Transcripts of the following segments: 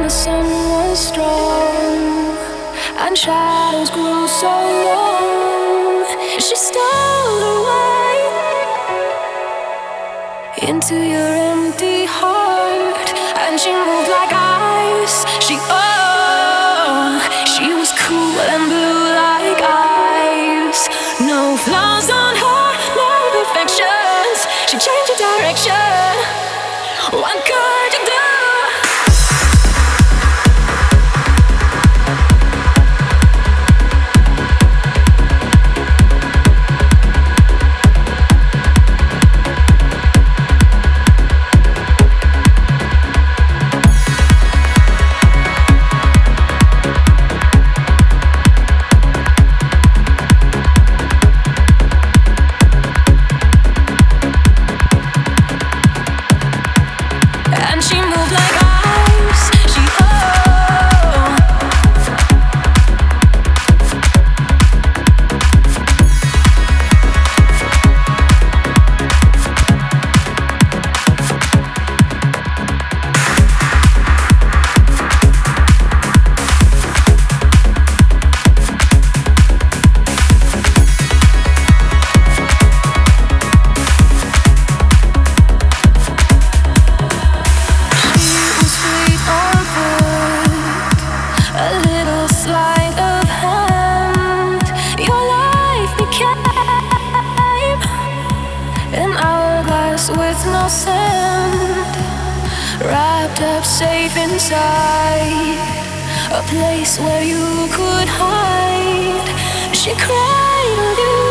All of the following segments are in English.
the sun was strong and shadows grew so long, she stole away into your empty heart, and she moved like ice. She was cool and blue like ice. No flaws on her, no imperfections. She changed her direction. What could you do? With no sand, wrapped up safe inside a place where you could hide. She cried on you.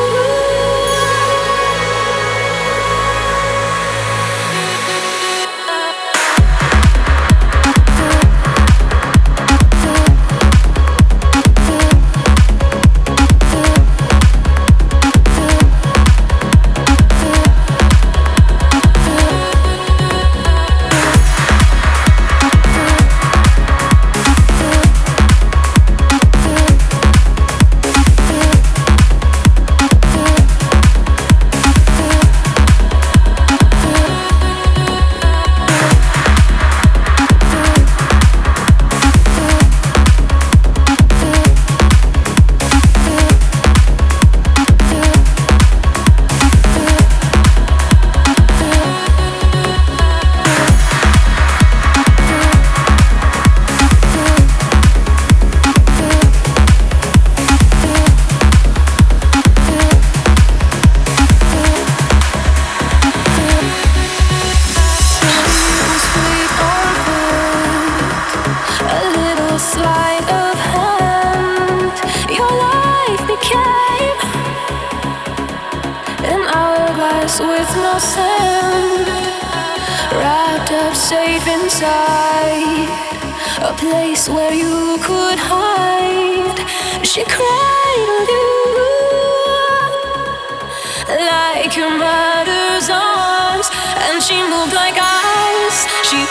With no sand, wrapped up safe inside a place where you could hide. She cried on you like your mother's arms, and she moved like ice.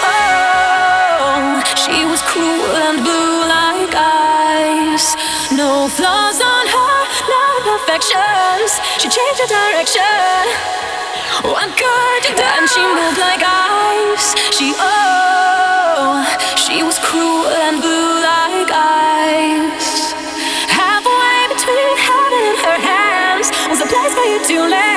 She was cruel and blue like ice. No flaws on her, no imperfections. She changed her direction. What could you do? And she moved like ice. She was cruel and blue like ice. Halfway between heaven and her hands was a place for you to land.